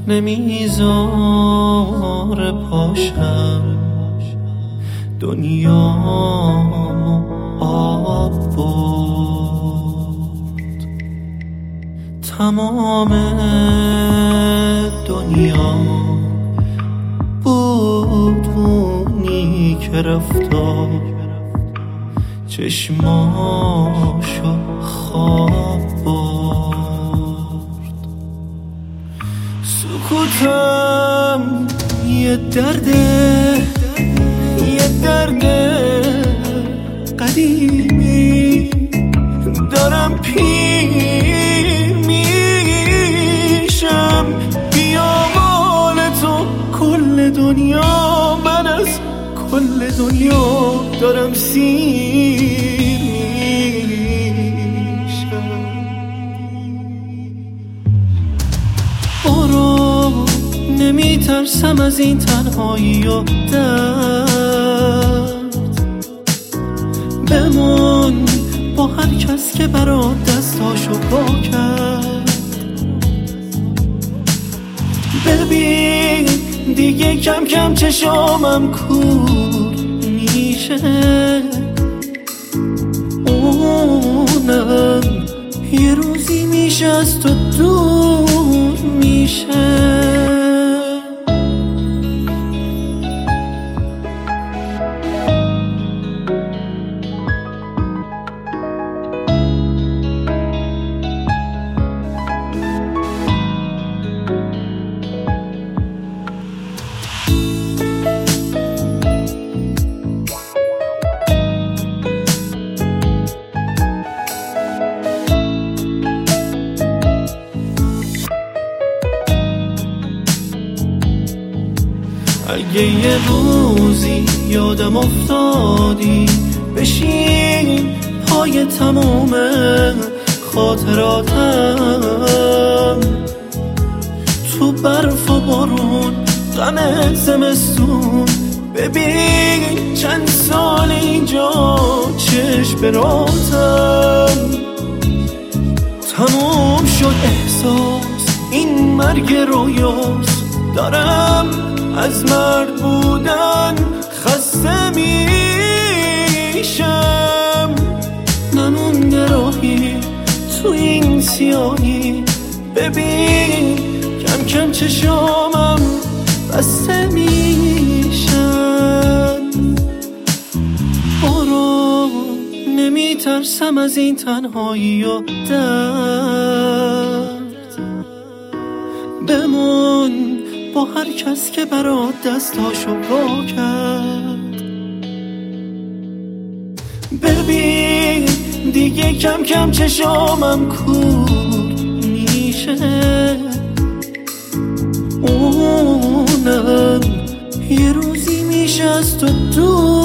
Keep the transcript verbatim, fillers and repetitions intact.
نمیذاره پاشم دنیامو آب برد. تمام دنیا بود اونی که رفتا چشماشو خواب برد. سکوتم یه درده، یه درده قدیمی، دارم پیر میشم. بیا مال تو کل دنیا، من از کل دنیا دارم سیر میشم. برو نمیترسم از این تنهایی و درد، بمون با هر کس که برات دستاشو پا کرد. ببین دیگه کم کم چشامم کور میشه، اونم یه روزی میشه از تو دور میشه. اگه یه روزی یادم افتادی بشین پای تموم خاطراتم، تو برف و بارون غم زمستون. ببین چند سال اینجا چشم براتم، تموم شد احساس این مرگ رویاست. دارم از مرد بودن خسته میشم، نمونده راهی تو این سیاهی. ببین کم کم چشامم بسته میشن. برو نمیترسم از این تنهایی و درد، بمون با هر کس که برات دستاشو وا کرد. ببین دیگه کم کم چشامم کور میشه، اونم یه روزی میشه از تو دور